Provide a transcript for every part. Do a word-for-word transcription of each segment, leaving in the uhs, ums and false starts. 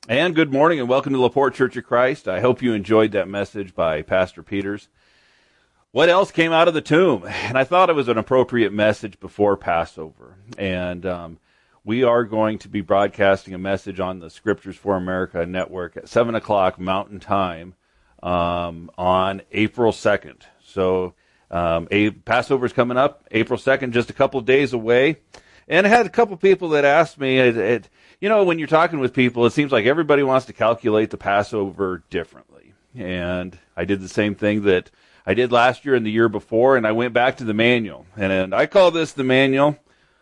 And good morning and welcome to LaPorte Church of Christ. I hope you enjoyed that message by Pastor Peters. What else came out of the tomb? And I thought it was an appropriate message before Passover. And um, we are going to be broadcasting a message on the Scriptures for America network at seven o'clock Mountain Time um, on April second. So um, a, Passover is coming up, April second, just a couple of days away. And I had a couple people that asked me, it, it, you know, when you're talking with people, it seems like everybody wants to calculate the Passover differently. And I did the same thing that I did last year and the year before, and I went back to the manual. And, and I call this the manual.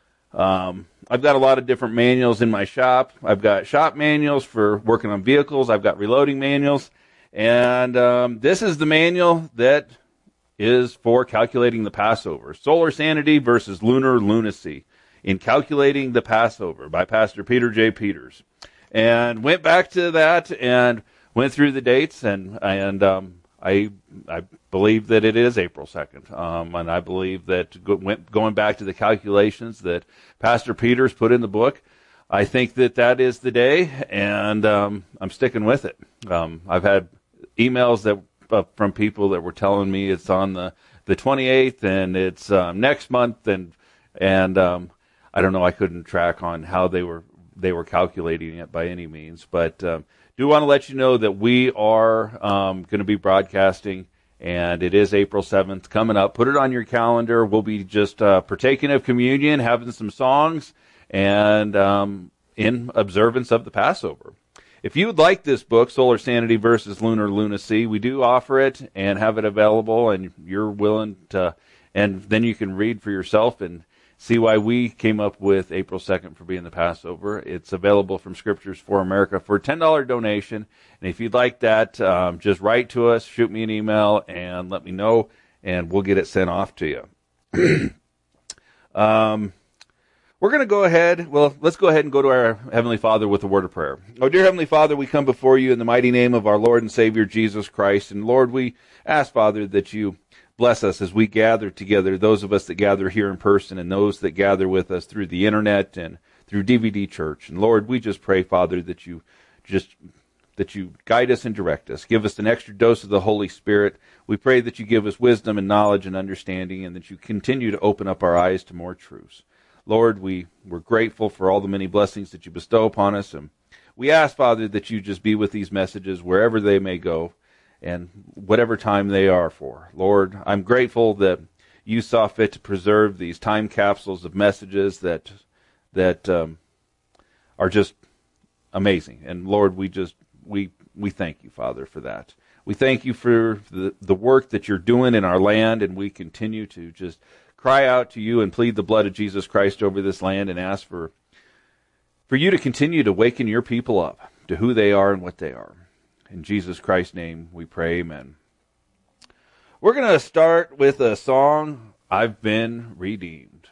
Um, I've got a lot of different manuals in my shop. I've got shop manuals for working on vehicles. I've got reloading manuals. And um, this is the manual that is for calculating the Passover. Solar sanity versus lunar lunacy in calculating the Passover by Pastor Peter J. Peters. And went back to that and went through the dates, and and um, I I believe that it is April second. Um, and I believe that go, went, going back to the calculations that Pastor Peters put in the book, I think that that is the day, and um, I'm sticking with it. Um, I've had emails that uh, from people that were telling me it's on the, the twenty-eighth, and it's um, next month, and and um, I don't know. I couldn't track on how they were they were calculating it by any means, but um, do want to let you know that we are um, going to be broadcasting, and it is April seventh coming up. Put it on your calendar. We'll be just uh, partaking of communion, having some songs, and um, in observance of the Passover. If you would like this book, Solar Sanity versus Lunar Lunacy, we do offer it and have it available, and you're willing to, and then you can read for yourself and see why we came up with April second for being the Passover. It's available from Scriptures for America for a ten dollars donation. And if you'd like that, um, just write to us, shoot me an email, and let me know, and we'll get it sent off to you. um, we're going to go ahead. Well, let's go ahead and go to our Heavenly Father with a word of prayer. Oh, dear Heavenly Father, we come before you in the mighty name of our Lord and Savior, Jesus Christ. And Lord, we ask, Father, that you bless us as we gather together, those of us that gather here in person and those that gather with us through the internet and through D V D Church. And Lord, we just pray, Father, that you just that you guide us and direct us. Give us an extra dose of the Holy Spirit. We pray that you give us wisdom and knowledge and understanding, and that you continue to open up our eyes to more truths. Lord, we, we're grateful for all the many blessings that you bestow upon us. And we ask, Father, that you just be with these messages wherever they may go, and whatever time they are for. Lord, I'm grateful that you saw fit to preserve these time capsules of messages that that um, are just amazing. And Lord, we just we we thank you, Father, for that. We thank you for the, the work that you're doing in our land, and we continue to just cry out to you and plead the blood of Jesus Christ over this land and ask for for you to continue to waken your people up to who they are and what they are. In Jesus Christ's name we pray, amen. We're going to start with a song, I've Been Redeemed.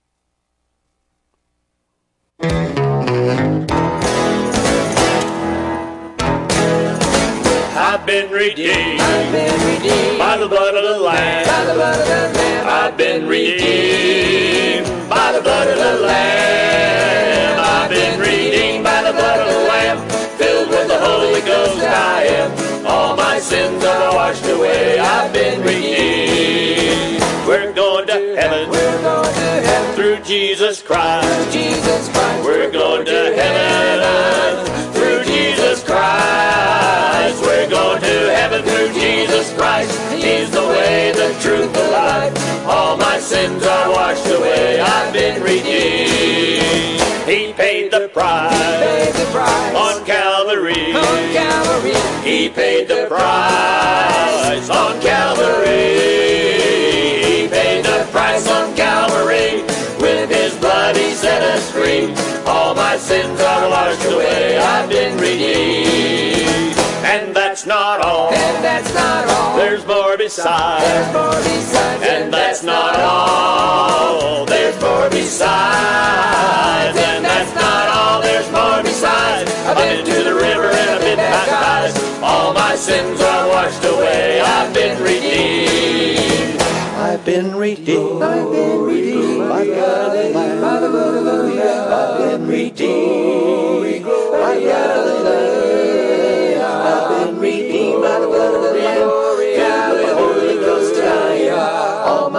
I've been redeemed, I've been redeemed by the blood of the Lamb. by the blood of the Lamb. I've been redeemed by the blood of the Lamb. I've been redeemed by the blood of the Lamb. Filled with the Holy Ghost I am. All my sins are washed away. I've been redeemed. We're going to heaven. We're going to heaven Through Jesus Christ. Jesus Christ. We're going to heaven through Jesus Christ. We're going to heaven through Jesus Christ. He's the way, the truth, the life. All my sins are washed away. I've been redeemed. He paid the price, Paid the price on Calvary. on Calvary. He paid the price on Calvary. He paid the price on Calvary. With his blood he set us free. All my sins are washed away. I've been redeemed. And that's not all. And that's not all. There's more besides. There's more besides. And that's not all. There's more besides. And that's not all. There's more besides. I've been to the river and I've been baptized. All my sins are washed away. I've been redeemed. I've been redeemed. I've been redeemed by the blood of the Lamb. by the blood of the Lamb. I've been redeemed by the blood of the Lamb.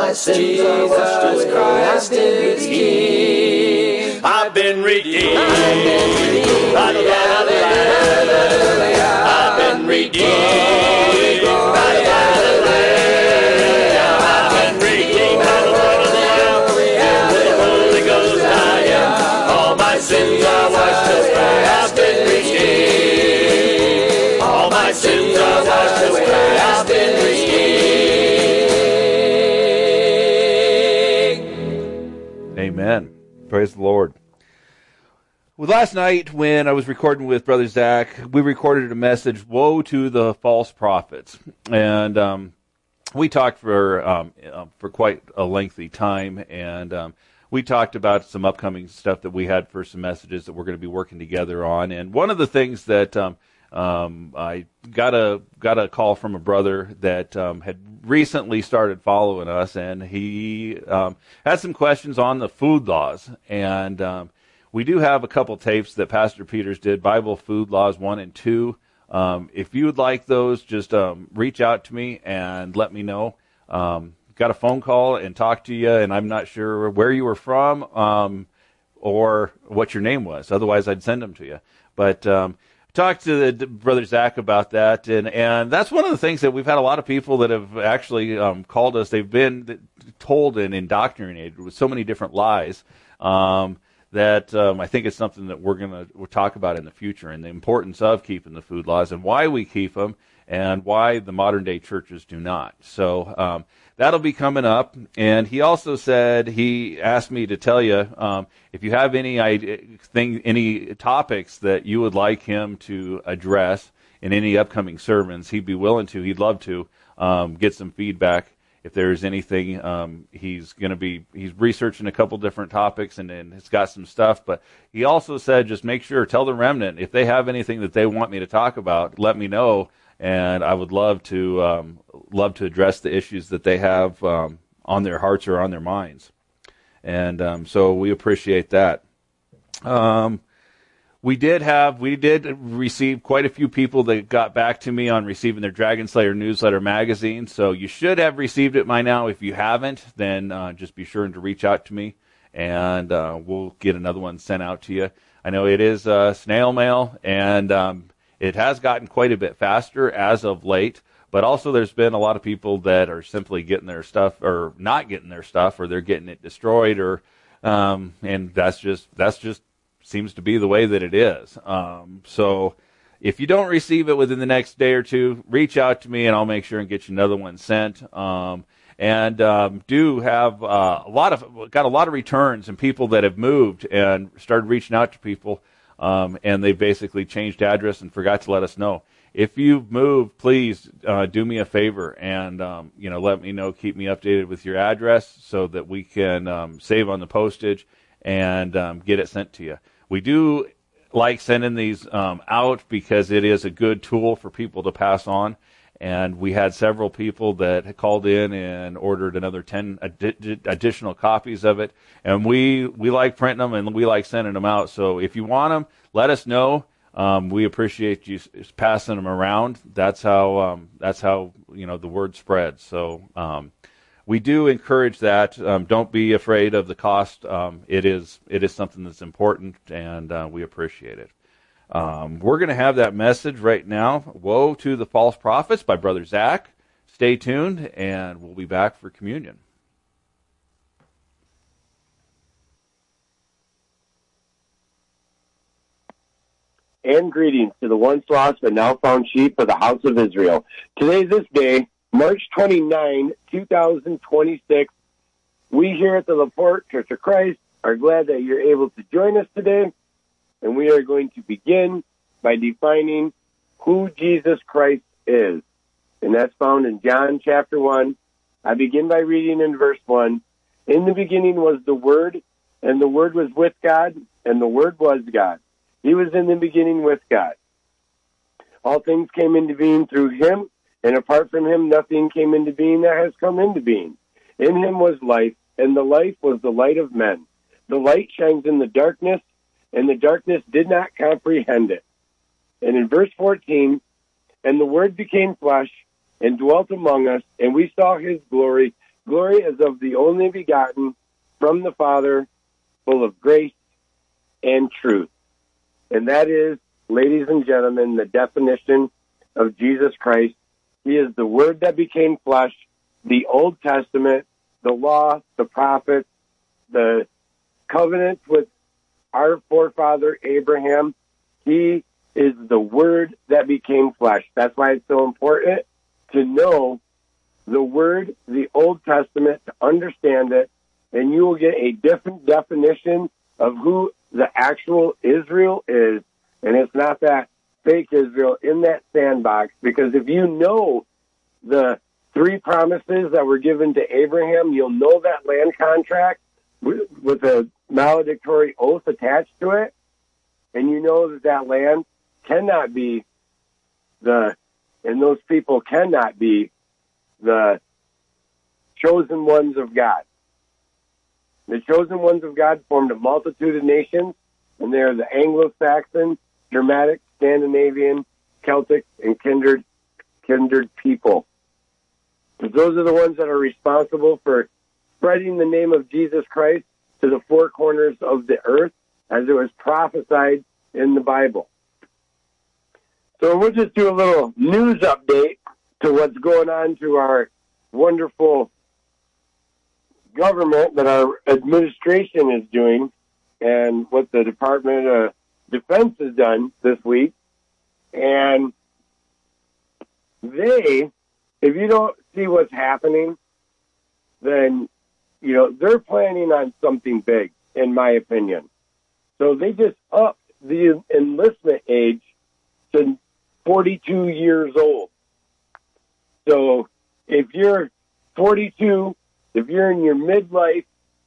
my sins are washed away. Christ is King. I've been redeemed. I've been redeemed. By the blood of the Lamb. I've been redeemed. By the blood of the Lamb. I've been redeemed by the blood of the Lamb. In the Holy Ghost I am. All my sins are washed away. I've been redeemed. All my sins are washed away. I've been redeemed. Amen. Praise the Lord. Well, last night when I was recording with Brother Zach, we recorded a message, Woe to the False Prophets. And um, we talked for um, uh, for quite a lengthy time, and um, we talked about some upcoming stuff that we had for some messages that we're going to be working together on. And one of the things that um, um, I got a got a call from a brother that um, had recently started following us, and he um, had some questions on the food laws. And um, we do have a couple tapes that Pastor Peters did, Bible Food Laws one and two. Um, if you would like those, just um, reach out to me and let me know. Um, got a phone call and talked to you, and I'm not sure where you were from um, or what your name was. Otherwise, I'd send them to you. But um, talked to the, Brother Zach about that, and, and that's one of the things that we've had a lot of people that have actually um, called us. They've been told and indoctrinated with so many different lies. Um, that um, I think it's something that we're going to we'll talk about in the future, and the importance of keeping the food laws and why we keep them and why the modern-day churches do not. So um, that'll be coming up. And he also said, he asked me to tell you, um, if you have any idea, thing, any topics that you would like him to address in any upcoming sermons, he'd be willing to, he'd love to um, get some feedback. If there's anything, um, he's going to be, he's researching a couple different topics and then it's got some stuff. But he also said, just make sure, tell the remnant, if they have anything that they want me to talk about, let me know. And I would love to, um, love to address the issues that they have um, on their hearts or on their minds. And um, so we appreciate that. Um, We did have, we did receive quite a few people that got back to me on receiving their Dragon Slayer newsletter magazine. So you should have received it by now. If you haven't, then uh, just be sure to reach out to me, and uh, we'll get another one sent out to you. I know it is uh, snail mail, and um, it has gotten quite a bit faster as of late. But also there's been a lot of people that are simply getting their stuff, or not getting their stuff, or they're getting it destroyed, or um, and that's just that's just. seems to be the way that it is. Um, so if you don't receive it within the next day or two, reach out to me and I'll make sure and get you another one sent. Um, and um, do have uh, a lot of, got a lot of returns and people that have moved and started reaching out to people, um, and they basically changed address and forgot to let us know. If you've moved, please uh, do me a favor and um, you know, let me know, keep me updated with your address so that we can um, save on the postage and um, get it sent to you. We do like sending these um, out because it is a good tool for people to pass on. And we had several people that had called in and ordered another ten adi- additional copies of it. And we, we like printing them and we like sending them out. So if you want them, let us know. Um, we appreciate you passing them around. That's how, um, that's how, you know, the word spreads. So, um, we do encourage that. Um, don't be afraid of the cost. Um, it is it is something that's important, and uh, we appreciate it. Um, we're going to have that message right now. Woe to the False Prophets by Brother Zach. Stay tuned, and we'll be back for communion. And greetings to the once lost but now found sheep of the house of Israel. Today, this day, March twenty-ninth, twenty twenty-six, we here at the LaPorte Church of Christ are glad that you're able to join us today, and we are going to begin by defining who Jesus Christ is. And that's found in John chapter one. I begin by reading in verse one. In the beginning was the Word, and the Word was with God, and the Word was God. He was in the beginning with God. All things came into being through him, and apart from him, nothing came into being that has come into being. In him was life, and the life was the light of men. The light shines in the darkness, and the darkness did not comprehend it. And in verse fourteen, and the Word became flesh and dwelt among us, and we saw his glory, glory is of the only begotten from the Father, full of grace and truth. And that is, ladies and gentlemen, the definition of Jesus Christ. He is the Word that became flesh, the Old Testament, the law, the prophets, the covenant with our forefather Abraham. He is the Word that became flesh. That's why it's so important to know the Word, the Old Testament, to understand it, and you will get a different definition of who the actual Israel is, and it's not that fake Israel in that sandbox, because if you know the three promises that were given to Abraham, you'll know that land contract with, with a maledictory oath attached to it, and you know that that land cannot be the, and those people cannot be the chosen ones of God. The chosen ones of God formed a multitude of nations, and they are the Anglo-Saxon, Germanic, Scandinavian, Celtic, and kindred, kindred people. Because those are the ones that are responsible for spreading the name of Jesus Christ to the four corners of the earth, as it was prophesied in the Bible. So we'll just do a little news update to what's going on to our wonderful government that our administration is doing, and what the Department of Defense has done this week. And they, if you don't see what's happening, then, you know, they're planning on something big, in my opinion. So they just upped the enlistment age to forty-two years old. So if you're forty-two, if you're in your midlife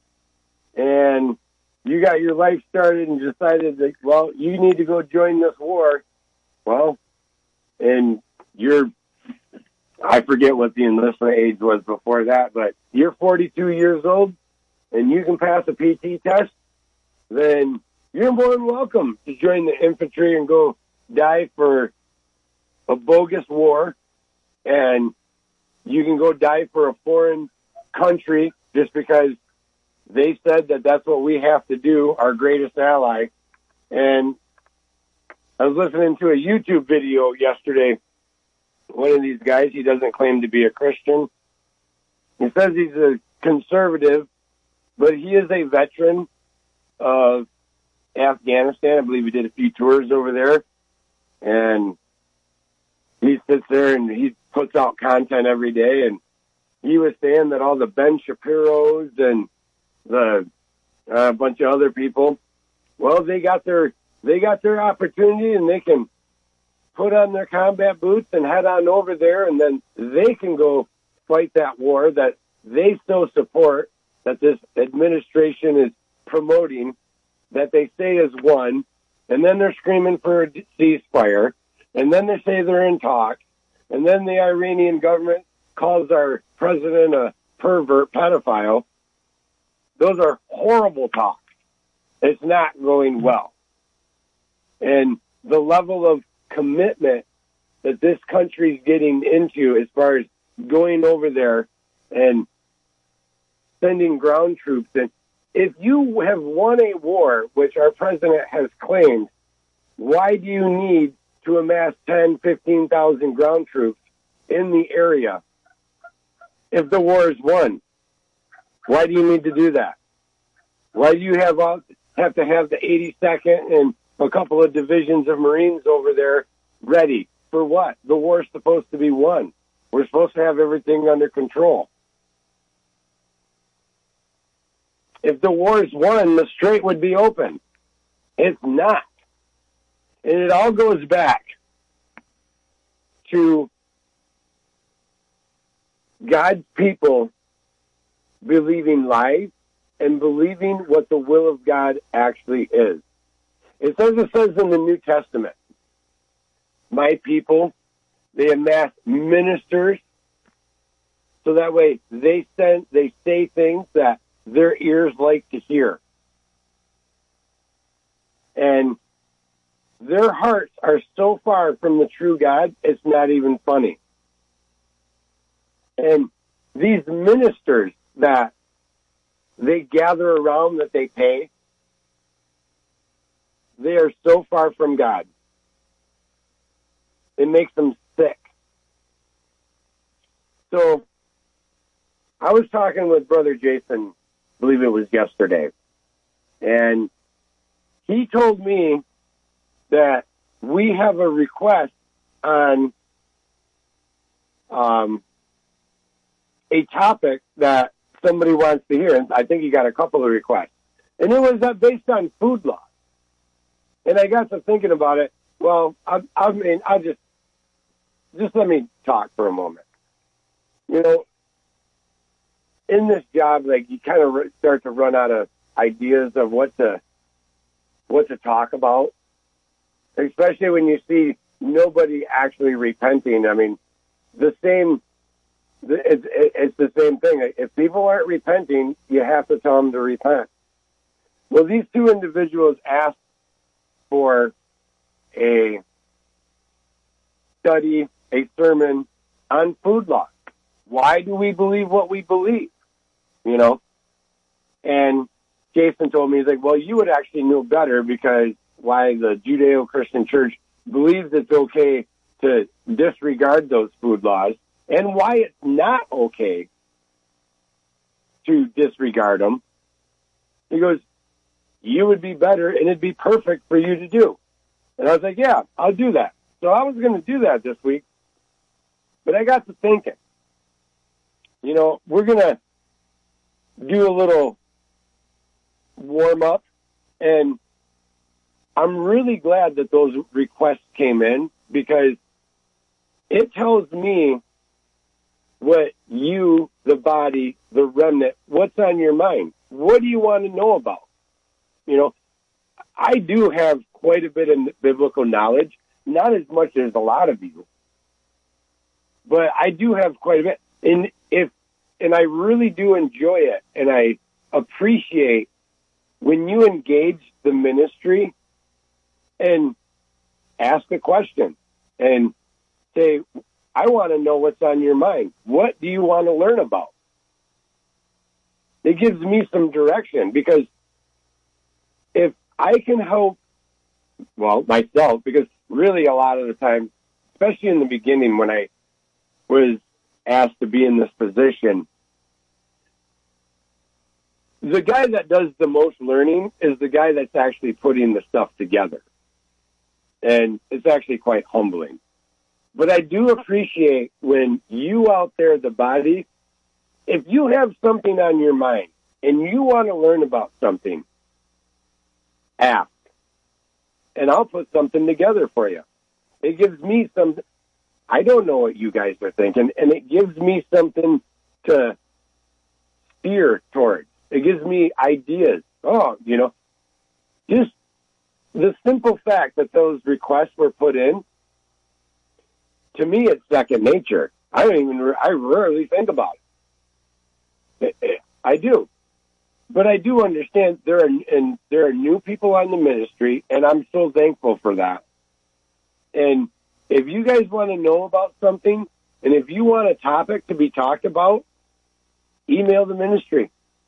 and you got your life started and decided that, well, you need to go join this war, well, and you're, I forget what the enlistment age was before that, but you're forty-two years old and you can pass a P T test, then you're more than welcome to join the infantry and go die for a bogus war, and you can go die for a foreign country just because they said that that's what we have to do, our greatest ally. And I was listening to a YouTube video yesterday. One of these guys, he doesn't claim to be a Christian. He says he's a conservative, but he is a veteran of Afghanistan. I believe he did a few tours over there. And he sits there and he puts out content every day. And he was saying that all the Ben Shapiro's and the a uh, bunch of other people, well, they got their they got their opportunity, and they can put on their combat boots and head on over there, and then they can go fight that war that they so support, that this administration is promoting, that they say is won, and then they're screaming for a ceasefire, and then they say they're in talks, and then the Iranian government calls our president a pervert pedophile. Those are horrible talks. It's not going well. And the level of commitment that this country's getting into as far as going over there and sending ground troops in. If you have won a war, which our president has claimed, why do you need to amass ten, fifteen thousand ground troops in the area if the war is won? Why do you need to do that? Why do you have all, have to have the eighty-second and a couple of divisions of Marines over there ready? For what? The war's supposed to be won. We're supposed to have everything under control. If the war is won, the strait would be open. It's not. And it all goes back to God's people believing lies and believing what the will of God actually is. It says, it says in the New Testament, my people, they amass ministers so that way they send, they say things that their ears like to hear. And their hearts are so far from the true God, it's not even funny. And these ministers that they gather around that they pay, they are so far from God. It makes them sick. So I was talking with Brother Jason, I believe it was yesterday, and he told me that we have a request on um, a topic that somebody wants to hear. And I think he got a couple of requests. And it was uh, based on food laws. And I got to thinking about it. Well, I, I mean, I'll just, just let me talk for a moment. You know, in this job, like, you kind of start to run out of ideas of what to, what to talk about, especially when you see nobody actually repenting. I mean, the same, it's, it's the same thing. If people aren't repenting, you have to tell them to repent. Well, these two individuals asked for a study, a sermon on food laws. Why do we believe what we believe? You know? And Jason told me, he's like, well, you would actually know better, because why the Judeo-Christian church believes it's okay to disregard those food laws, and why it's not okay to disregard them. He goes, you would be better, and it'd be perfect for you to do. And I was like, yeah, I'll do that. So I was going to do that this week, but I got to thinking, you know, we're going to do a little warm up, and I'm really glad that those requests came in, because it tells me what you, the body, the remnant, what's on your mind. What do you want to know about? You know, I do have quite a bit of biblical knowledge, not as much as a lot of you, but I do have quite a bit. And if, and I really do enjoy it, and I appreciate when you engage the ministry and ask a question and say, I want to know what's on your mind. What do you want to learn about? It gives me some direction, because if I can help, well, myself, because really a lot of the time, especially in the beginning when I was asked to be in this position, the guy that does the most learning is the guy that's actually putting the stuff together. And it's actually quite humbling. But I do appreciate when you out there, the body, if you have something on your mind and you want to learn about something, ask. And I'll put something together for you. It gives me some, I don't know what you guys are thinking, and it gives me something to steer towards. It gives me ideas. Oh, you know, just the simple fact that those requests were put in, to me, it's second nature. I don't even, I rarely think about it. I do. But I do understand there are, and there are new people on the ministry, and I'm so thankful for that. And if you guys want to know about something, and if you want a topic to be talked about, email the ministry.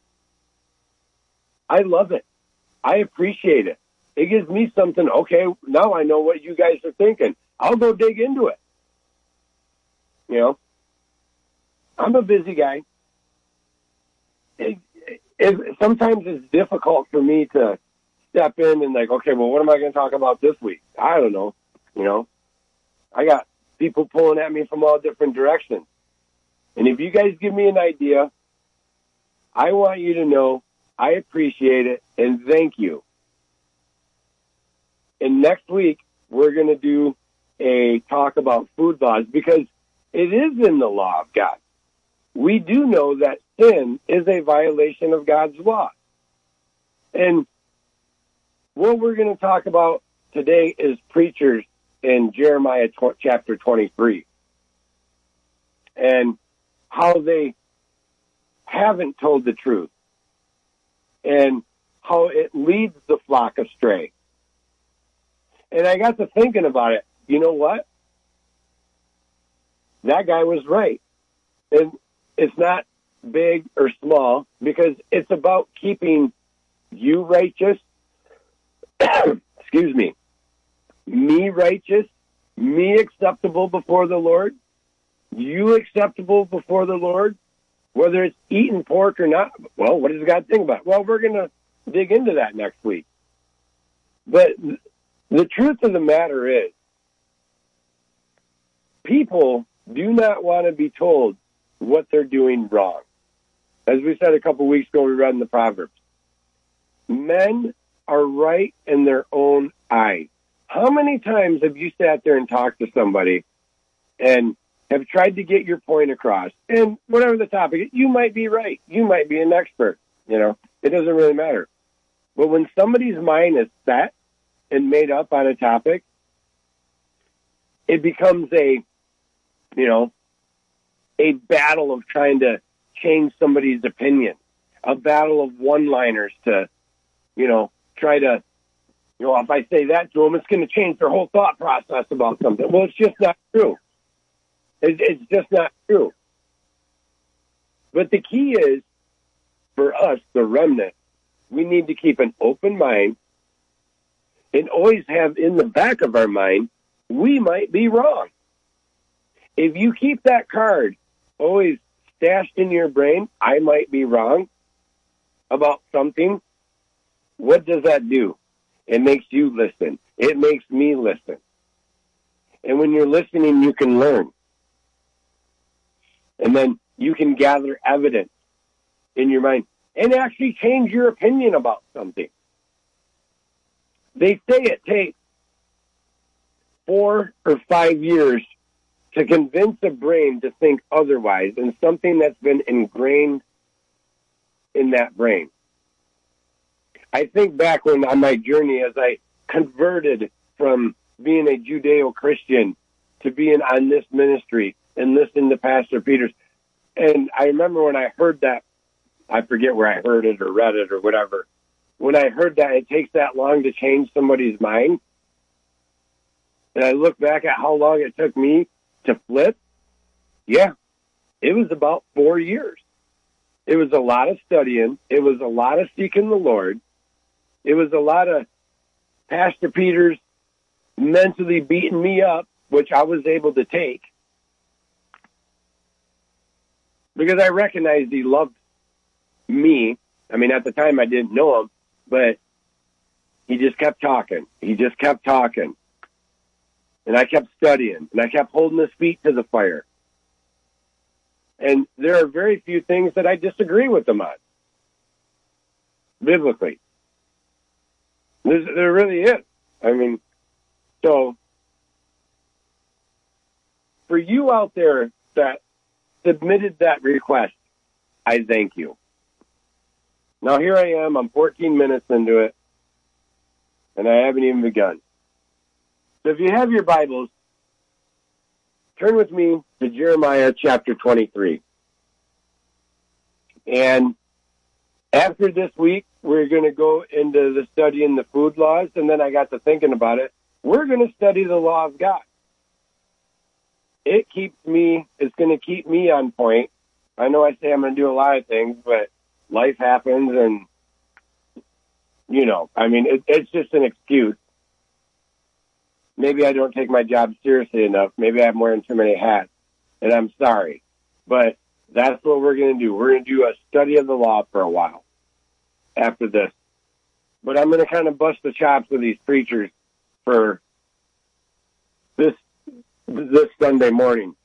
I love it. I appreciate it. It gives me something, okay, now I know what you guys are thinking. I'll go dig into it. You know, I'm a busy guy. It, it, sometimes it's difficult for me to step in and like, okay, well, what am I going to talk about this week? I don't know. You know, I got people pulling at me from all different directions. And if you guys give me an idea, I want you to know I appreciate it and thank you. And next week, we're going to do a talk about food laws, because it is in the law of God. We do know that sin is a violation of God's law. And what we're going to talk about today is preachers in Jeremiah tw- chapter twenty-three, and how they haven't told the truth, and how it leads the flock astray. And I got to thinking about it. You know what? That guy was right. And it's not big or small, because it's about keeping you righteous, excuse me, me righteous, me acceptable before the Lord, you acceptable before the Lord, whether it's eating pork or not. Well, what does God think about it? Well, we're going to dig into that next week. But the truth of the matter is, people do not want to be told what they're doing wrong. As we said a couple weeks ago, we read in the Proverbs, men are right in their own eyes. How many times have you sat there and talked to somebody and have tried to get your point across? And whatever the topic is, you might be right. You might be an expert. You know, it doesn't really matter. But when somebody's mind is set and made up on a topic, it becomes a, you know, a battle of trying to change somebody's opinion, a battle of one-liners to, you know, try to, you know, if I say that to them, it's going to change their whole thought process about something. Well, it's just not true. It, it's just not true. But the key is, for us, the remnant, we need to keep an open mind and always have in the back of our mind, we might be wrong. If you keep that card always stashed in your brain, I might be wrong about something, what does that do? It makes you listen. It makes me listen. And when you're listening, you can learn. And then you can gather evidence in your mind and actually change your opinion about something. They say it takes four or five years to convince a brain to think otherwise in something that's been ingrained in that brain. I think back when on my journey as I converted from being a Judeo-Christian to being on this ministry and listening to Pastor Peters. And I remember when I heard that, I forget where I heard it or read it or whatever. When I heard that it takes that long to change somebody's mind, and I look back at how long it took me to flip, yeah, it was about four years. It was a lot of studying. It was a lot of seeking the Lord. It was a lot of Pastor Peters mentally beating me up, which I was able to take, because I recognized he loved me. I mean, at the time I didn't know him, but he just kept talking. He just kept talking. And I kept studying, and I kept holding his feet to the fire. And there are very few things that I disagree with him on, biblically. There's, there really is. I mean, so for you out there that submitted that request, I thank you. Now here I am, I'm fourteen minutes into it, and I haven't even begun. So if you have your Bibles, turn with me to Jeremiah chapter twenty-three. And after this week, we're going to go into the studying the food laws, and then I got to thinking about it. We're going to study the law of God. It keeps me, it's going to keep me on point. I know I say I'm going to do a lot of things, but life happens, and, you know, I mean, it, it's just an excuse. Maybe I don't take my job seriously enough. Maybe I'm wearing too many hats, and I'm sorry. But that's what we're going to do. We're going to do a study of the law for a while after this. But I'm going to kind of bust the chops with these preachers for this this Sunday morning.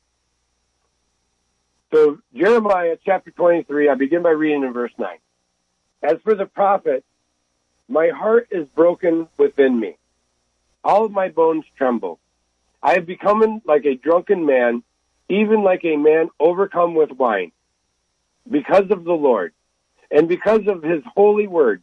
So Jeremiah chapter twenty-three, I begin by reading in verse nine. As for the prophet, my heart is broken within me. All of my bones tremble. I have become like a drunken man, even like a man overcome with wine, because of the Lord and because of his holy word.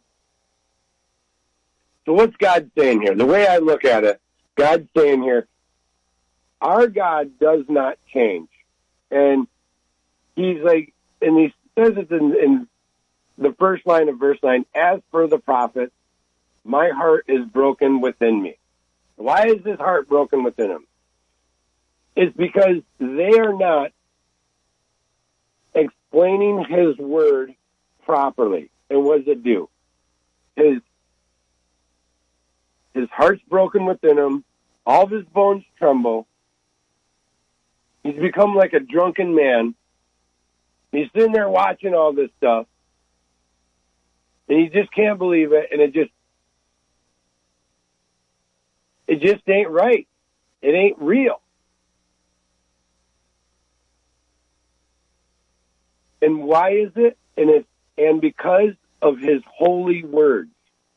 So what's God saying here? The way I look at it, God's saying here, our God does not change. And he's like, and he says it in, in the first line of verse nine, as for the prophet, my heart is broken within me. Why is his heart broken within him? It's because they are not explaining his word properly. And what does it do? His, his heart's broken within him. All of his bones tremble. He's become like a drunken man. He's sitting there watching all this stuff. And he just can't believe it. And it just, it just ain't right. It ain't real. And why is it? And it's, and because of his holy words.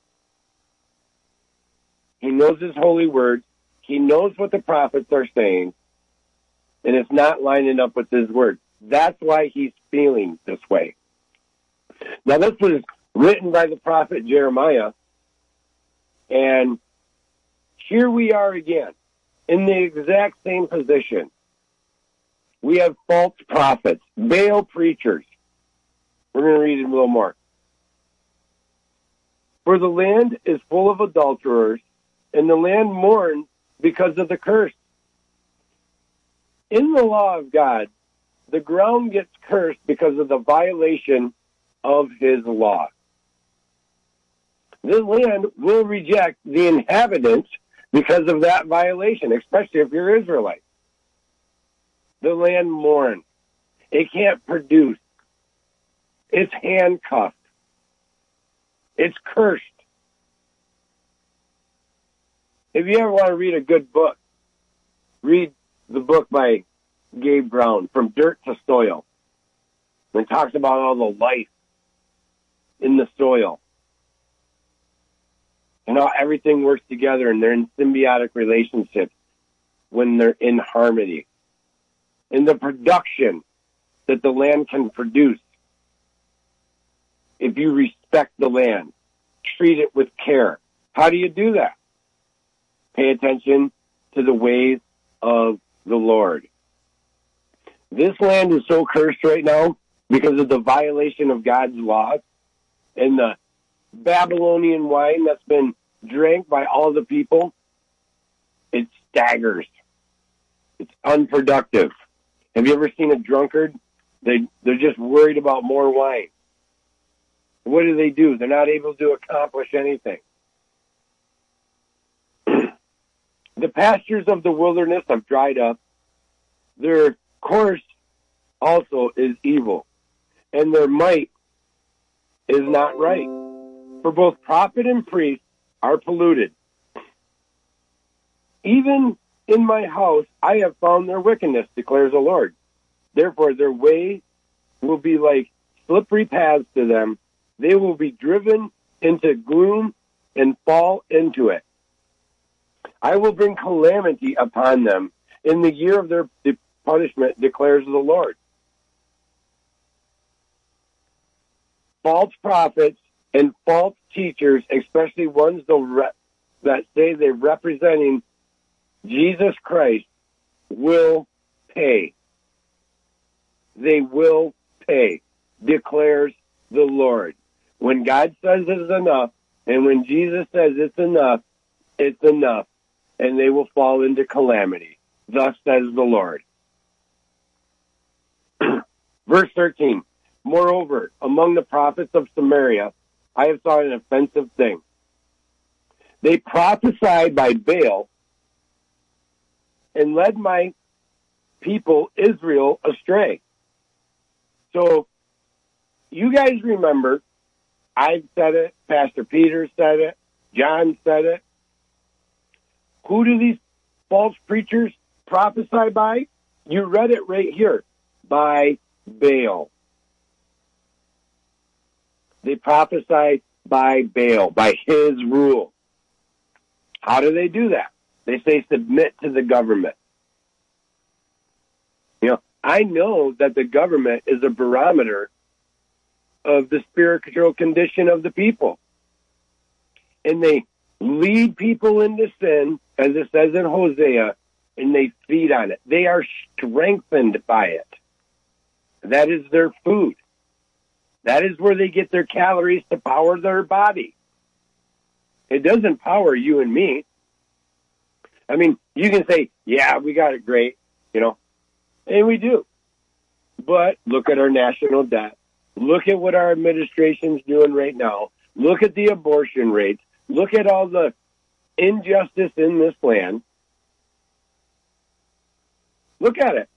He knows his holy words. He knows what the prophets are saying. And it's not lining up with his word. That's why he's feeling this way. Now, this was written by the prophet Jeremiah. And here we are again, in the exact same position. We have false prophets, Baal preachers. We're going to read it a little more. For the land is full of adulterers, and the land mourns because of the curse. In the law of God, the ground gets cursed because of the violation of his law. This land will reject the inhabitants because of that violation, especially if you're Israelite. The land mourns. It can't produce. It's handcuffed. It's cursed. If you ever want to read a good book, read the book by Gabe Brown, From Dirt to Soil. It talks about all the life in the soil and how everything works together and they're in symbiotic relationships when they're in harmony. And the production that the land can produce if you respect the land, treat it with care. How do you do that? Pay attention to the ways of the Lord. This land is so cursed right now because of the violation of God's laws and the Babylonian wine that's been drank by all the people. It staggers. It's unproductive. Have you ever seen a drunkard? They, they're just worried about more wine. What do they do? They're not able to accomplish anything. The pastures of the wilderness have dried up. Their course also is evil, and their might is not right. For both prophet and priest are polluted. Even in my house I have found their wickedness, declares the Lord. Therefore their way will be like slippery paths to them. They will be driven into gloom and fall into it. I will bring calamity upon them in the year of their punishment, declares the Lord. False prophets and false teachers, especially ones that say they're representing Jesus Christ, will pay. They will pay, declares the Lord. When God says it's enough, and when Jesus says it's enough, it's enough, and they will fall into calamity. Thus says the Lord. Verse thirteen, moreover, among the prophets of Samaria, I have saw an offensive thing. They prophesied by Baal and led my people Israel astray. So, you guys remember, I've said it, Pastor Peter said it, John said it. Who do these false preachers prophesy by? You read it right here. By Baal. They prophesy by Baal, by his rule. How do they do that? They say submit to the government. You know, I know that the government is a barometer of the spiritual condition of the people. And they lead people into sin, as it says in Hosea, and they feed on it. They are strengthened by it. That is their food. That is where they get their calories to power their body. It doesn't power you and me. I mean, you can say, yeah, we got it great, you know, and we do. But look at our national debt. Look at what our administration's doing right now. Look at the abortion rates. Look at all the injustice in this land. Look at it.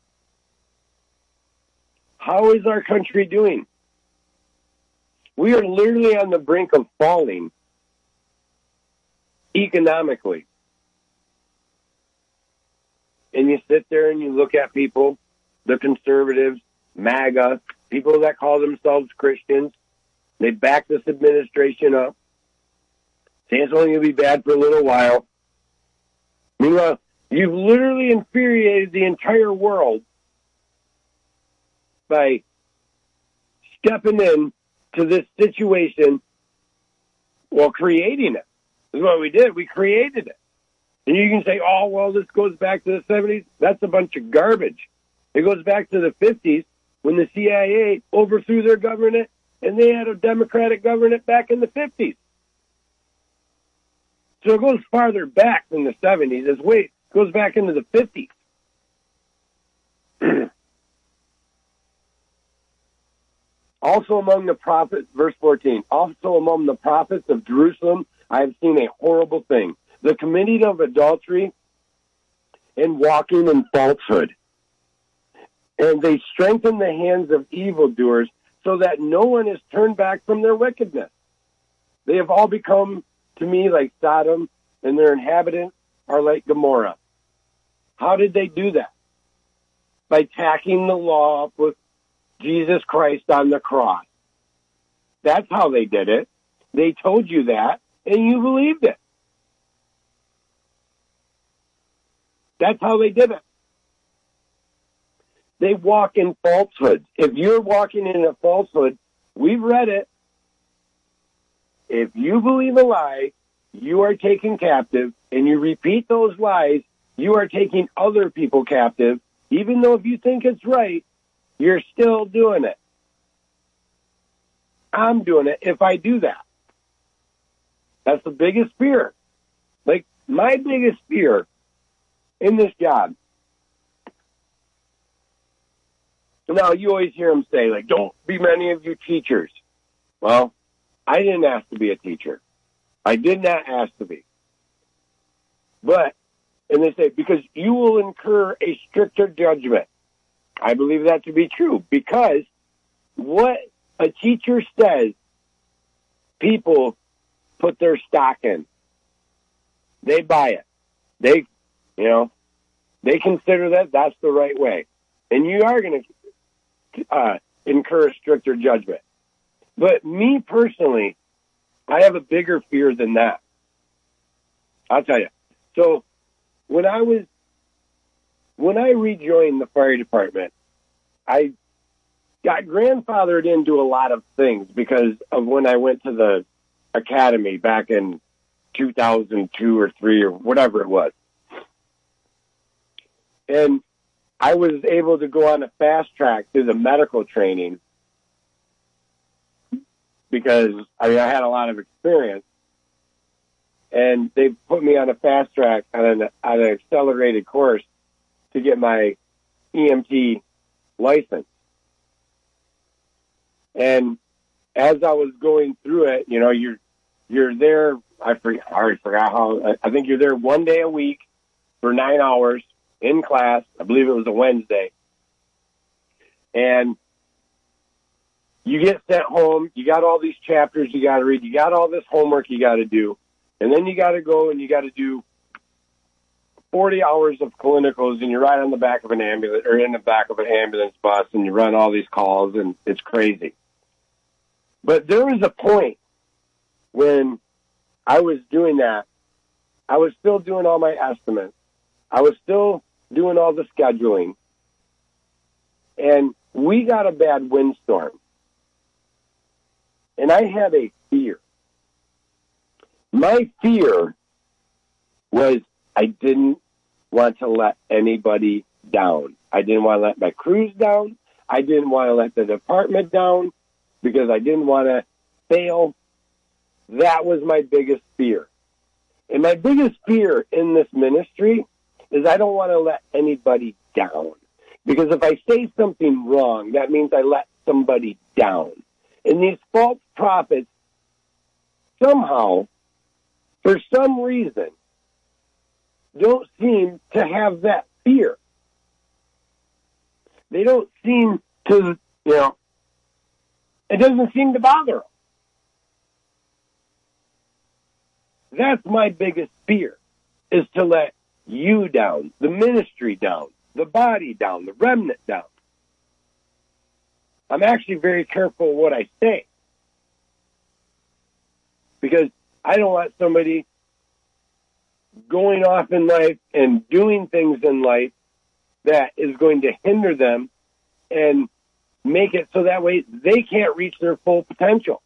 How is our country doing? We are literally on the brink of falling economically. And you sit there and you look at people, the conservatives, MAGA, people that call themselves Christians. They back this administration up. Say it's only going to be bad for a little while. Meanwhile, you've literally infuriated the entire world by stepping in to this situation, well, creating it. This is what we did. We created it. And you can say, oh, well, this goes back to the seventies. That's a bunch of garbage. It goes back to the fifties when the C I A overthrew their government and they had a democratic government back in the fifties. So it goes farther back than the seventies. It's way, it goes back into the fifties. Also among the prophets, verse fourteen, also among the prophets of Jerusalem, I have seen a horrible thing. The committing of adultery and walking in falsehood. And they strengthen the hands of evildoers so that no one is turned back from their wickedness. They have all become to me like Sodom, and their inhabitants are like Gomorrah. How did they do that? By tacking the law up with Jesus Christ on the cross. That's how they did it. They told you that, and you believed it. That's how they did it. They walk in falsehoods. If you're walking in a falsehood, we've read it. If you believe a lie, you are taken captive, and you repeat those lies, you are taking other people captive. Even though if you think it's right, you're still doing it. I'm doing it if I do that. That's the biggest fear. Like, my biggest fear in this job. Now, you always hear them say, like, don't be many of you teachers. Well, I didn't ask to be a teacher. I did not ask to be. But, and they say, because you will incur a stricter judgment. I believe that to be true, because what a teacher says, people put their stock in. They buy it. They, you know, they consider that that's the right way. And you are going to uh, incur a stricter judgment. But me personally, I have a bigger fear than that. I'll tell you. So when I was, when I rejoined the fire department, I got grandfathered into a lot of things because of when I went to the academy back in two thousand two or three or whatever it was. And I was able to go on a fast track through the medical training because I mean, I had a lot of experience. And they put me on a fast track on an, on an accelerated course to get my E M T license. And as I was going through it, you know, you're you're there. I, forget, I already forgot how. I think you're there one day a week for nine hours in class. I believe it was a Wednesday. And you get sent home. You got all these chapters you got to read. You got all this homework you got to do. And then you got to go and you got to do forty hours of clinicals, and you ride on the back of an ambulance or in the back of an ambulance bus, and you run all these calls, and it's crazy. But there was a point when I was doing that. I was still doing all my estimates. I was still doing all the scheduling. And we got a bad windstorm. And I had a fear. My fear was I didn't want to let anybody down. I didn't want to let my crews down. I didn't want to let the department down because I didn't want to fail. That was my biggest fear. And my biggest fear in this ministry is I don't want to let anybody down. Because if I say something wrong, that means I let somebody down. And these false prophets, somehow, for some reason, don't seem to have that fear. They don't seem to, you know, it doesn't seem to bother them. That's my biggest fear, is to let you down, the ministry down, the body down, the remnant down. I'm actually very careful what I say, because I don't want somebody going off in life and doing things in life that is going to hinder them and make it so that way they can't reach their full potential.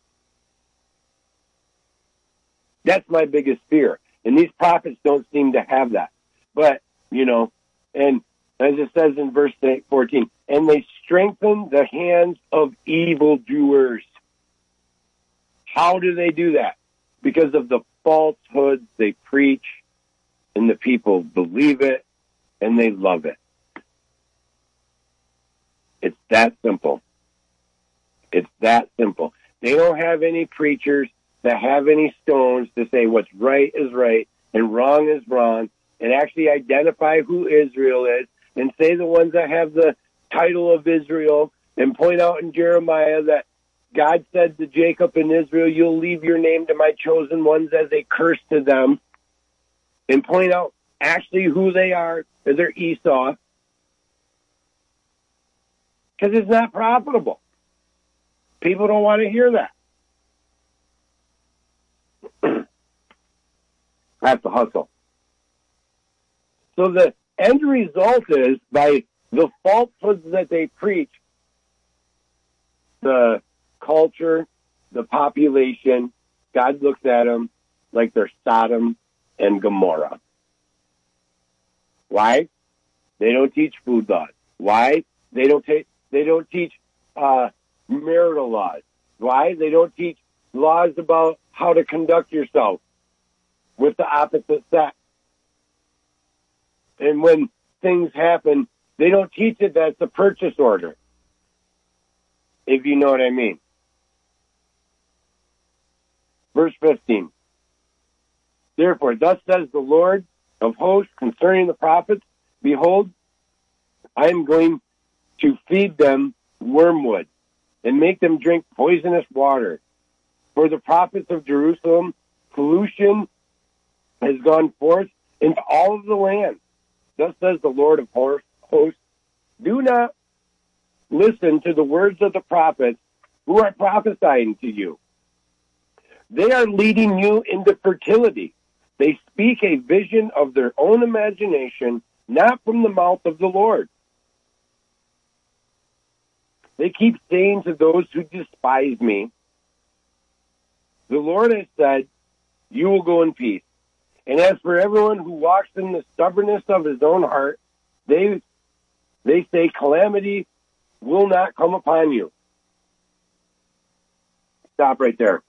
That's my biggest fear. And these prophets don't seem to have that. But, you know, and as it says in verse fourteen, and they strengthen the hands of evildoers. How do they do that? Because of the falsehoods they preach, and the people believe it, and they love it. It's that simple. It's that simple. They don't have any preachers that have any stones to say what's right is right and wrong is wrong, and actually identify who Israel is, and say the ones that have the title of Israel, and point out in Jeremiah that God said to Jacob and Israel, you'll leave your name to my chosen ones as a curse to them, and point out actually who they are, that they're Esau, because it's not profitable. People don't want to hear that. I have to hustle. So the end result is, by the falsehoods that they preach, the culture, the population, God looks at them like they're Sodom and Gomorrah. Why? They don't teach food laws. Why? They don't take. They don't teach uh, marital laws. Why? They don't teach laws about how to conduct yourself with the opposite sex. And when things happen, they don't teach it that's a purchase order, if you know what I mean. Verse fifteen. Therefore, thus says the Lord of hosts concerning the prophets, behold, I am going to feed them wormwood and make them drink poisonous water. For the prophets of Jerusalem, pollution has gone forth into all of the land. Thus says the Lord of hosts, do not listen to the words of the prophets who are prophesying to you. They are leading you into fertility. They speak a vision of their own imagination, not from the mouth of the Lord. They keep saying to those who despise me, the Lord has said, you will go in peace. And as for everyone who walks in the stubbornness of his own heart, they they say calamity will not come upon you. Stop right there.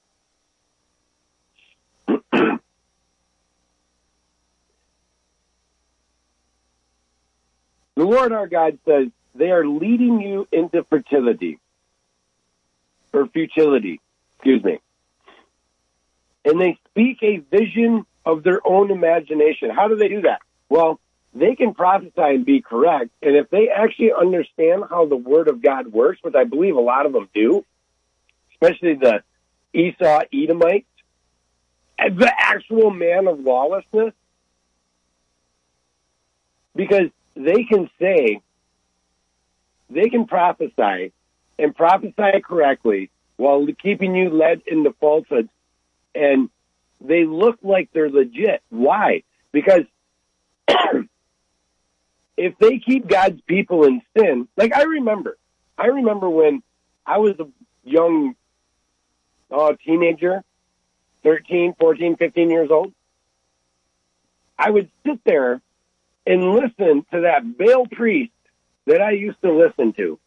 The Lord our God says they are leading you into fertility, or futility, excuse me. And they speak a vision of their own imagination. How do they do that? Well, they can prophesy and be correct, and if they actually understand how the Word of God works, which I believe a lot of them do, especially the Esau Edomites, the actual man of lawlessness, because they can say, they can prophesy and prophesy correctly while keeping you led into falsehoods, and they look like they're legit. Why? Because if they keep God's people in sin, like I remember, I remember when I was a young uh, teenager, thirteen, fourteen, fifteen years old, I would sit there and listen to that Baal priest that I used to listen to.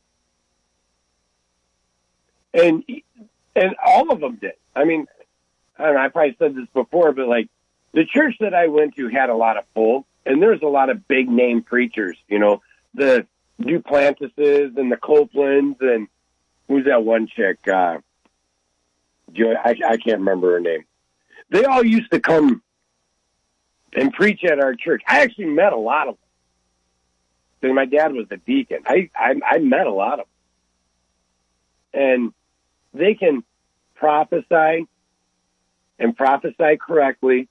And and all of them did. I mean, I don't know, I probably said this before, but like the church that I went to had a lot of pull, and there's a lot of big name preachers. You know, the Duplantises and the Copelands and who's that one chick? Uh, Joy, I, I can't remember her name. They all used to come and preach at our church. I actually met a lot of them. Because my dad was a deacon. I, I, I met a lot of them. And they can prophesy and prophesy correctly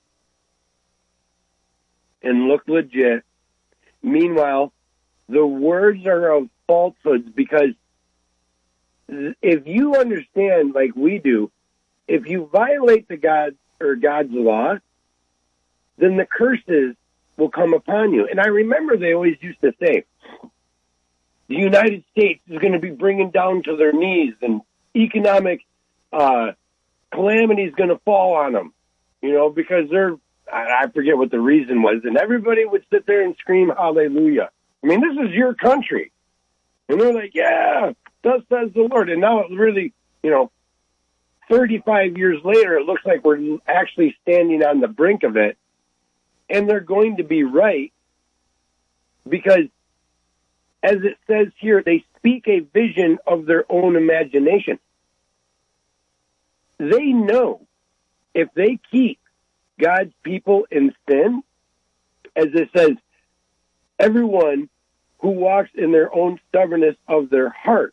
and look legit. Meanwhile, the words are of falsehoods, because if you understand, like we do, if you violate the God or God's law, then the curses will come upon you. And I remember they always used to say, the United States is going to be bringing down to their knees, and economic uh, calamity is going to fall on them, you know, because they're, I, I forget what the reason was, and everybody would sit there and scream hallelujah. I mean, this is your country. And they're like, yeah, thus says the Lord. And now it really, you know, thirty-five years later, it looks like we're actually standing on the brink of it. And they're going to be right, because, as it says here, they speak a vision of their own imagination. They know if they keep God's people in sin, as it says, everyone who walks in their own stubbornness of their heart,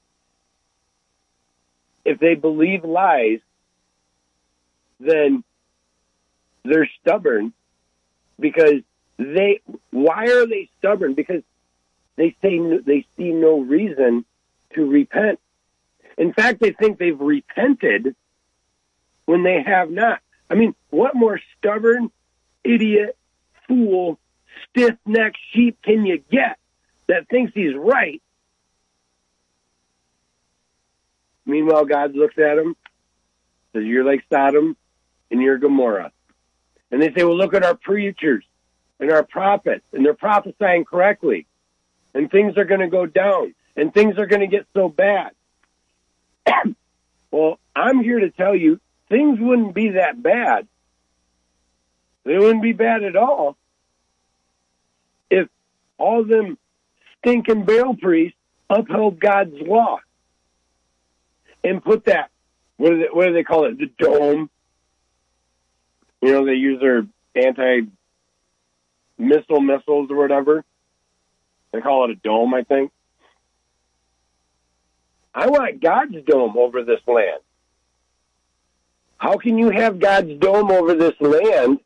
if they believe lies, then they're stubborn. Because they, why are they stubborn? Because they say they see no reason to repent. In fact, they think they've repented when they have not. I mean, what more stubborn, idiot, fool, stiff-necked sheep can you get that thinks he's right? Meanwhile, God looks at him, says, you're like Sodom and you're Gomorrah. And they say, well, look at our preachers and our prophets, and they're prophesying correctly. And things are going to go down, and things are going to get so bad. Well, I'm here to tell you, things wouldn't be that bad. They wouldn't be bad at all if all them stinking Baal priests upheld God's law and put that, what do they, what do they call it, the dome. You know, they use their anti-missile missiles or whatever. They call it a dome, I think. I want God's dome over this land. How can you have God's dome over this land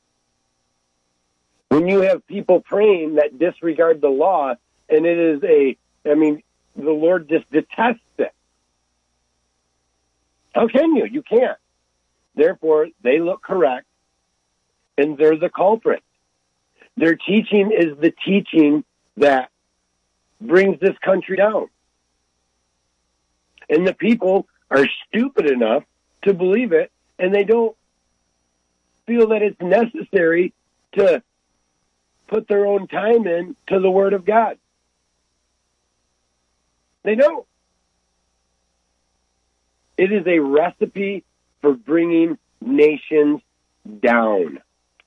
when you have people praying that disregard the law, and it is a, I mean, the Lord just detests it. How can you? You can't. Therefore, they look correct, and they're the culprit. Their teaching is the teaching that brings this country down. And the people are stupid enough to believe it, and they don't feel that it's necessary to put their own time in to the Word of God. They don't. It is a recipe for bringing nations down.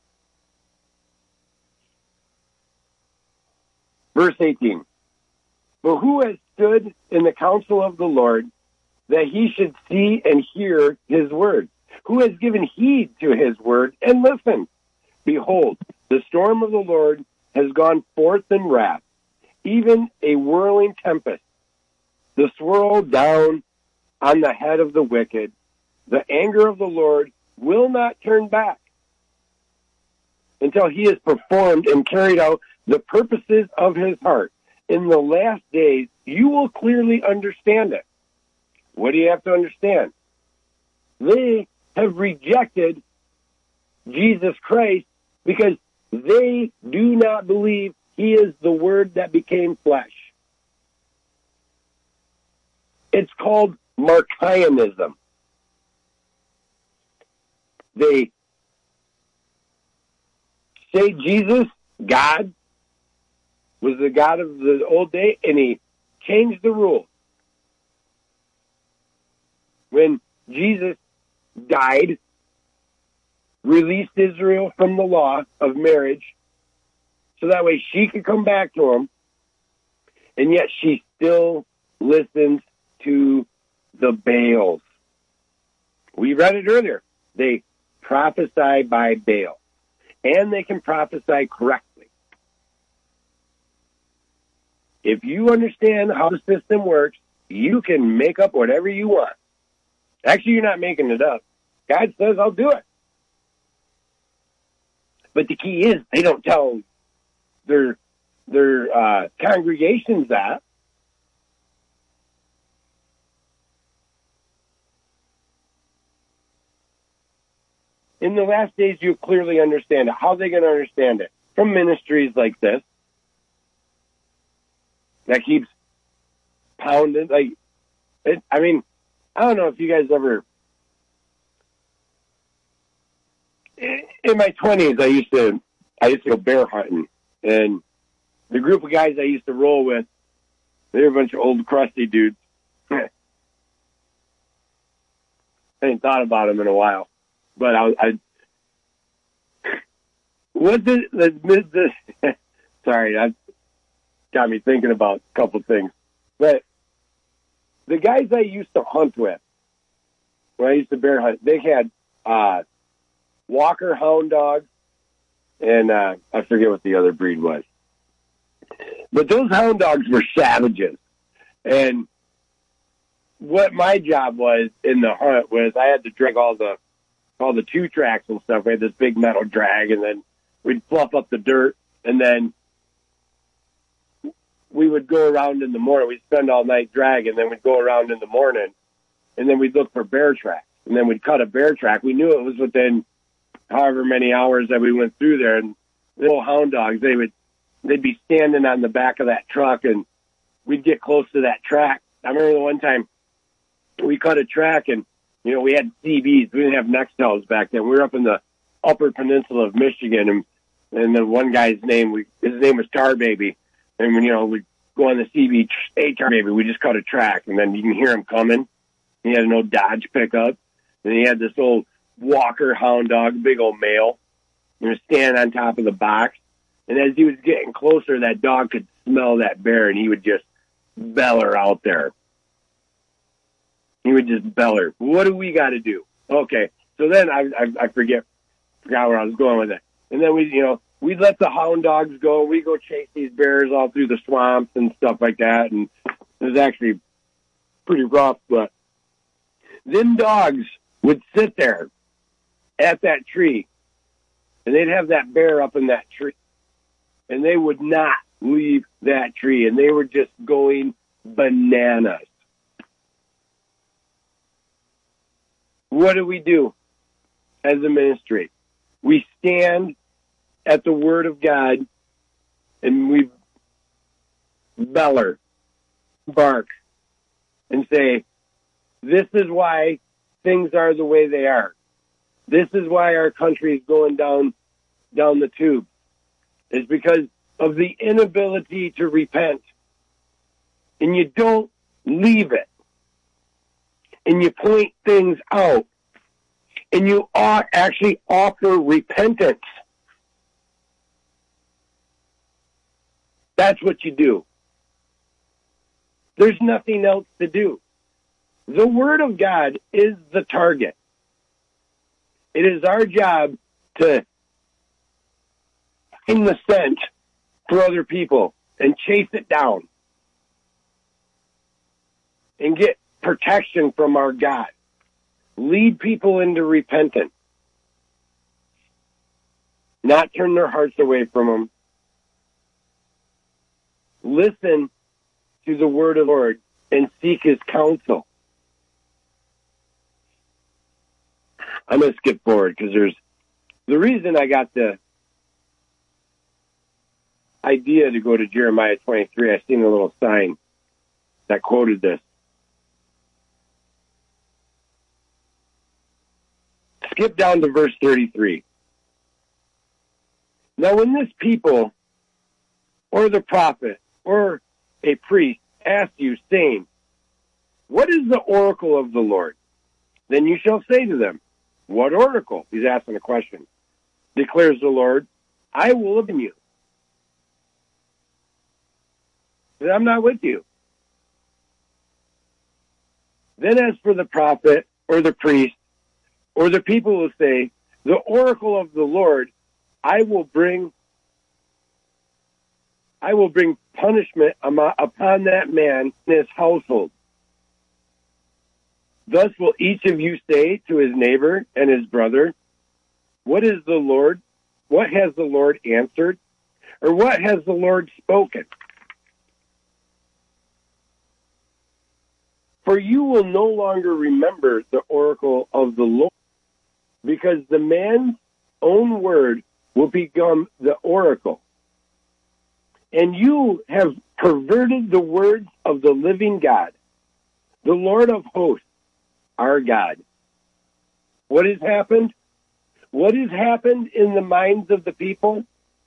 Verse eighteen. But who has stood in the counsel of the Lord that he should see and hear his word? Who has given heed to his word and listened? Behold, the storm of the Lord has gone forth in wrath, even a whirling tempest, the swirl down on the head of the wicked. The anger of the Lord will not turn back until he has performed and carried out the purposes of his heart. In the last days, you will clearly understand it. What do you have to understand? They have rejected Jesus Christ because they do not believe he is the Word that became flesh. It's called Marcionism. They say Jesus, God, was the God of the old day, and he changed the rules. When Jesus died, released Israel from the law of marriage, so that way she could come back to him, And yet she still listens to the Baals. We read it earlier. They prophesy by Baal. And they can prophesy correctly. If you understand how the system works, you can make up whatever you want. Actually, you're not making it up. God says, I'll do it. But the key is they don't tell their their uh, congregations that. In the last days, you clearly understand it. How are they going to understand it? From ministries like this. That keeps pounding. Like, it, I mean, I don't know if you guys ever... In my twenties, I used to I used to go bear hunting, and the group of guys I used to roll with, they were a bunch of old crusty dudes. I hadn't thought about them in a while, but I, I what the the, the sorry, that got me thinking about a couple things. But the guys I used to hunt with, when I used to bear hunt, they had uh, Walker hound dogs, and uh, I forget what the other breed was. But those hound dogs were savages. And what my job was in the hunt was I had to drag all the all the two tracks and stuff. We had this big metal drag, and then we'd fluff up the dirt, and then we would go around in the morning. We'd spend all night dragging, then we'd go around in the morning, and then we'd look for bear tracks. And then we'd cut a bear track. We knew it was within however many hours that we went through there. And the little hound dogs, they would, they'd be standing on the back of that truck, and we'd get close to that track. I remember the one time we cut a track, and, you know, we had C Bs. We didn't have Nextels back then. We were up in the upper peninsula of Michigan, and, and the one guy's name, we, his name was Tar Baby. And when, you know, we'd go on the C B, hey, Tar Baby, we just cut a track, and then you can hear him coming. He had an old Dodge pickup, and he had this old Walker hound dog, big old male, you know, standing on top of the box. And as he was getting closer, that dog could smell that bear, and he would just beller out there. He would just beller. What do we got to do? Okay, so then I, I I forget forgot where I was going with it. And then we, you know, we'd let the hound dogs go. We go chase these bears all through the swamps and stuff like that. And it was actually pretty rough, but them dogs would sit there at that tree, and they'd have that bear up in that tree, and they would not leave that tree, and they were just going bananas. What do we do as a ministry? We stand at the Word of God, and we beller, bark, and say, this is why things are the way they are. This is why our country is going down down the tube. It's because of the inability to repent. And you don't leave it. And you point things out. And you ought actually offer repentance. That's what you do. There's nothing else to do. The Word of God is the target. It is our job to find the scent for other people and chase it down and get protection from our God. Lead people into repentance. Not turn their hearts away from them. Listen to the word of the Lord and seek His counsel. I'm going to skip forward because there's the reason I got the idea to go to Jeremiah twenty-three. I seen a little sign that quoted this. Skip down to verse thirty-three. Now, when this people or the prophet or a priest ask you, saying, what is the oracle of the Lord? Then you shall say to them, what oracle? He's asking a question. Declares the Lord, I will open you. then I'm not with you. Then as for the prophet or the priest or the people will say, the oracle of the Lord, I will bring I will bring punishment upon that man and his household. Thus will each of you say to his neighbor and his brother, what is the Lord? What has the Lord answered? Or what has the Lord spoken? For you will no longer remember the oracle of the Lord, because the man's own word will become the oracle. And you have perverted the words of the living God, the Lord of hosts, our God. What has happened? What has happened in the minds of the people?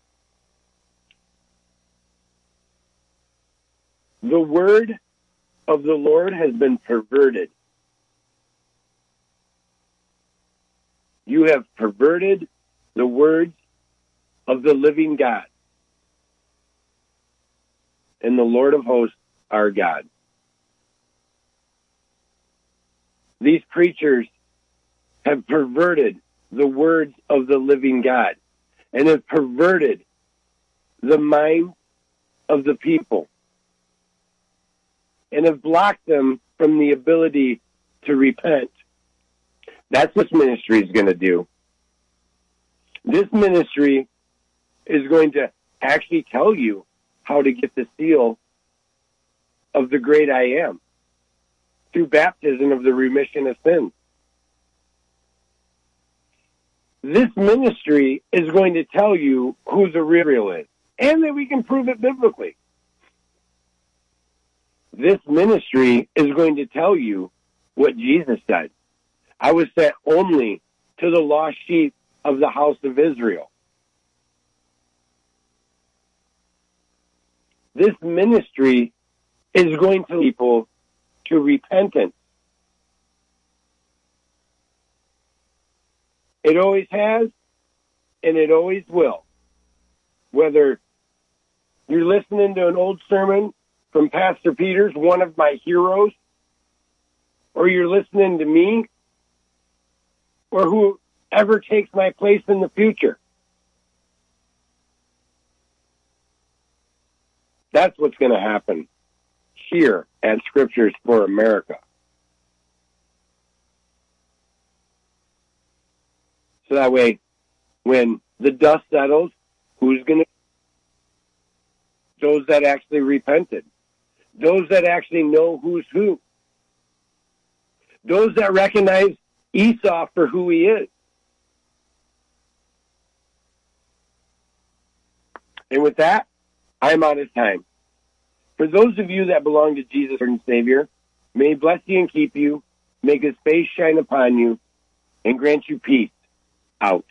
The word of the Lord has been perverted. You have perverted the words of the living God and the Lord of hosts, our God. These preachers have perverted the words of the living God and have perverted the mind of the people and have blocked them from the ability to repent. That's what this ministry is going to do. This ministry is going to actually tell you how to get the seal of the great I am through baptism of the remission of sins. This ministry is going to tell you who the real is, and that we can prove it biblically. This ministry is going to tell you what Jesus said. I was sent only to the lost sheep of the house of Israel. This ministry is going to lead people to repentance. It always has, and it always will. Whether you're listening to an old sermon from Pastor Peters, one of my heroes, or you're listening to me, or whoever takes my place in the future. That's what's going to happen here at Scriptures for America. So that way, when the dust settles, who's going to? Those that actually repented. Those that actually know who's who. Those that recognize Esau for who he is. And with that, I'm out of time. For those of you that belong to Jesus, Lord and Savior, may He bless you and keep you, make His face shine upon you, and grant you peace. Out.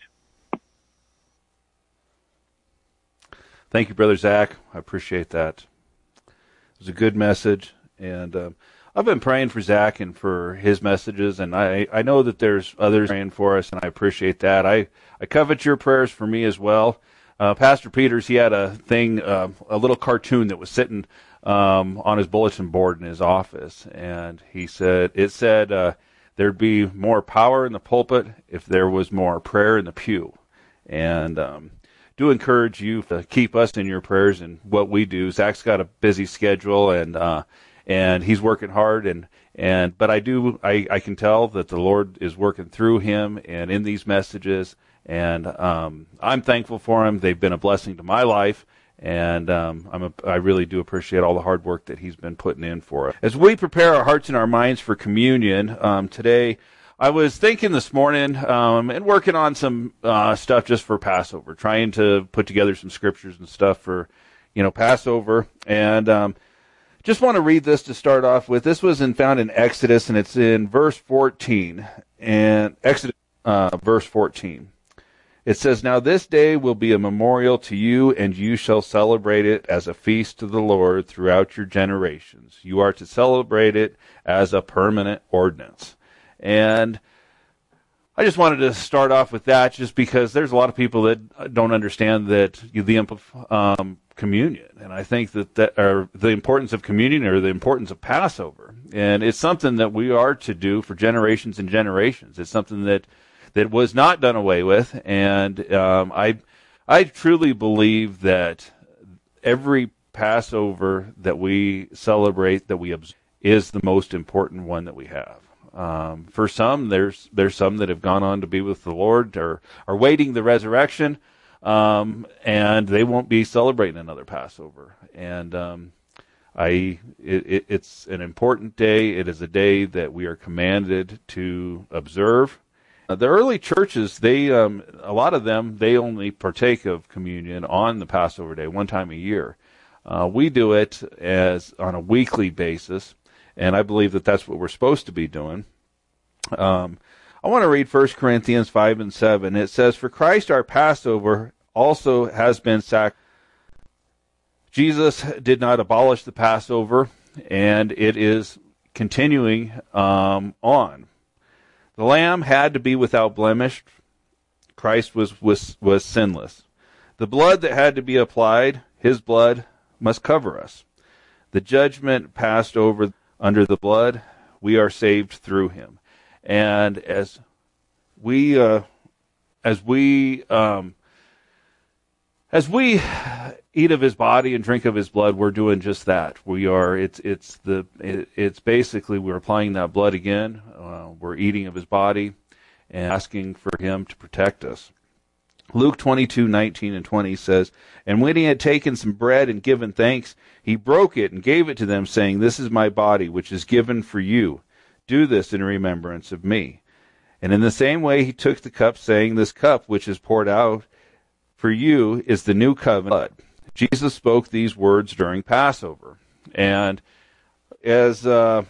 Thank you, Brother Zach. I appreciate that. It was a good message, and um, I've been praying for Zach and for his messages, and I, I know that there's others praying for us, and I appreciate that. I, I covet your prayers for me as well. Uh, Pastor Peters, he had a thing, uh, a little cartoon that was sitting um, on his bulletin board in his office, and he said, it said, uh, there'd be more power in the pulpit if there was more prayer in the pew. And um, do encourage you to keep us in your prayers and what we do. Zach's got a busy schedule, and uh, and he's working hard. And, and but I do I, I can tell that the Lord is working through him and in these messages. And um, I'm thankful for him. They've been a blessing to my life. And um, I'm a, I really do appreciate all the hard work that he's been putting in for us. As we prepare our hearts and our minds for communion um, today, I was thinking this morning um, and working on some uh, stuff just for Passover, trying to put together some scriptures and stuff for, you know, Passover. And um, just want to read this to start off with. This was in, found in Exodus, and it's in verse fourteen. And Exodus uh, verse fourteen. It says, "Now this day will be a memorial to you, and you shall celebrate it as a feast to the Lord throughout your generations. You are to celebrate it as a permanent ordinance." And I just wanted to start off with that just because there's a lot of people that don't understand that the um, communion. And I think that, that or the importance of communion or the importance of Passover. And it's something that we are to do for generations and generations. It's something that, that was not done away with. And um, I, I truly believe that every Passover that we celebrate, that we observe, is the most important one that we have. Um, for some, there's there's some that have gone on to be with the Lord or are waiting the resurrection, um, and they won't be celebrating another Passover. And um, I, it, it, it's an important day. It is a day that we are commanded to observe. Uh, the early churches, they um, a lot of them, they only partake of communion on the Passover day, one time a year. Uh, we do it as on a weekly basis. And I believe that that's what we're supposed to be doing. Um, I want to read First Corinthians five and seven. It says, "For Christ our Passover also has been sacrificed." Jesus did not abolish the Passover, and it is continuing um, on. The lamb had to be without blemish. Christ was, was, was sinless. The blood that had to be applied, his blood must cover us. The judgment passed over under the blood, we are saved through him. And as we, uh, as we, um, as we eat of his body and drink of his blood, we're doing just that. We are. It's it's the it, it's basically we're applying that blood again. Uh, we're eating of his body and asking for him to protect us. Luke twenty-two, nineteen and twenty says, "And when he had taken some bread and given thanks, he broke it and gave it to them, saying, 'This is my body, which is given for you. Do this in remembrance of me.' And in the same way he took the cup, saying, 'This cup which is poured out for you is the new covenant blood.'" Jesus spoke these words during Passover. And as uh,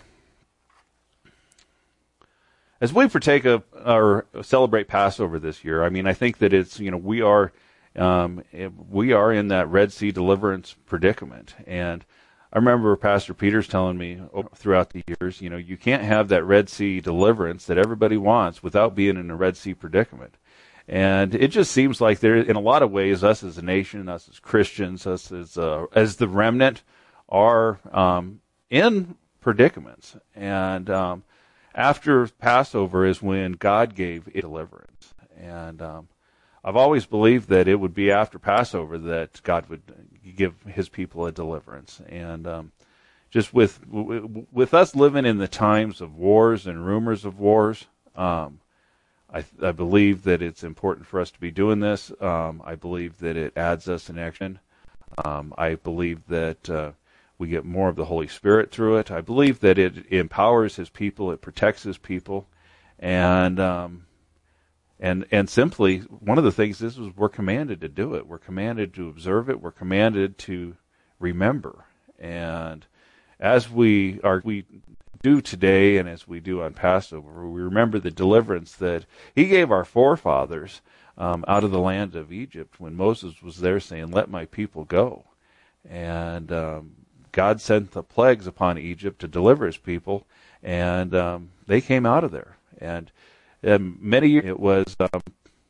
as we partake of or celebrate Passover this year, I mean, I think that it's, you know, we are um, we are in that Red Sea deliverance predicament. And I remember Pastor Peters telling me throughout the years, you know, you can't have that Red Sea deliverance that everybody wants without being in a Red Sea predicament. And it just seems like there, in a lot of ways, us as a nation, us as Christians, us as uh, as the remnant, are um, in predicaments. And um, after Passover is when God gave it deliverance. And um, I've always believed that it would be after Passover that God would give his people a deliverance. And um, just with with us living in the times of wars and rumors of wars, um, I, I believe that it's important for us to be doing this. Um, I believe that it adds us an action. Um, I believe that uh, we get more of the Holy Spirit through it. I believe that it empowers his people, it protects his people, and um, and and simply one of the things is, is we're commanded to do it. We're commanded to observe it. We're commanded to remember. And as we are, we do today, and as we do on Passover, we remember the deliverance that he gave our forefathers um, out of the land of Egypt when Moses was there saying, "Let my people go." And um, God sent the plagues upon Egypt to deliver his people, and um, they came out of there. And, and many years it was, um,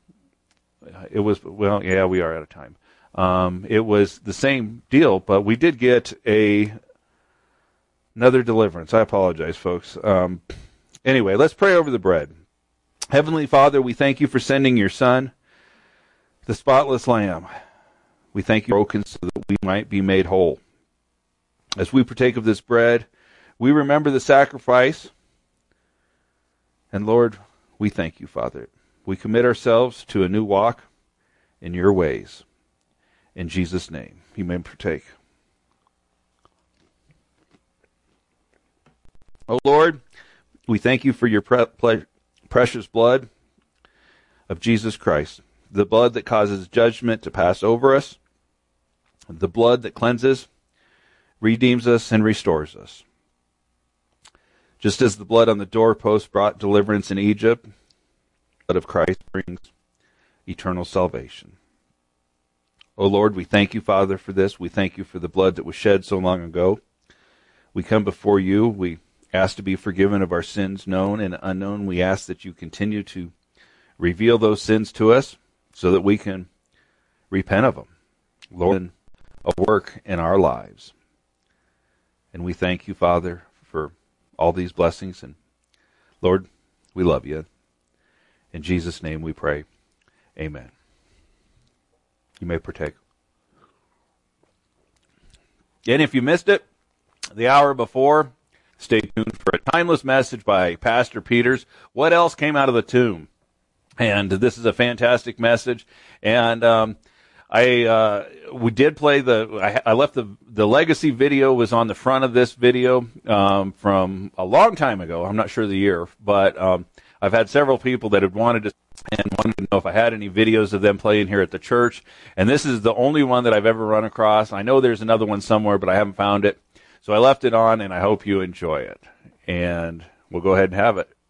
it was well, yeah, we are out of time. Um, it was the same deal, but we did get a Another deliverance. I apologize, folks. Um, anyway, let's pray over the bread. Heavenly Father, we thank you for sending your Son, the spotless Lamb. We thank you for broken so that we might be made whole. As we partake of this bread, we remember the sacrifice. And Lord, we thank you, Father. We commit ourselves to a new walk in your ways. In Jesus' name, you may partake. Oh Lord, we thank you for your pre- ple- precious blood of Jesus Christ, the blood that causes judgment to pass over us, the blood that cleanses, redeems us, and restores us. Just as the blood on the doorpost brought deliverance in Egypt, the blood of Christ brings eternal salvation. Oh Lord, we thank you, Father, for this. We thank you for the blood that was shed so long ago. We come before you. We ask to be forgiven of our sins, known and unknown. We ask that you continue to reveal those sins to us so that we can repent of them. Lord, a work in our lives. And we thank you, Father, for all these blessings. And Lord, we love you. In Jesus' name we pray. Amen. You may partake. And if you missed it, the hour before, stay tuned for a timeless message by Pastor Peters. What else came out of the tomb? And this is a fantastic message. And um, I uh, we did play the. I, I left the the legacy video was on the front of this video um, from a long time ago. I'm not sure the year, but um, I've had several people that have wanted to and wanted to know if I had any videos of them playing here at the church. And this is the only one that I've ever run across. I know there's another one somewhere, but I haven't found it. So I left it on, and I hope you enjoy it. And we'll go ahead and have it.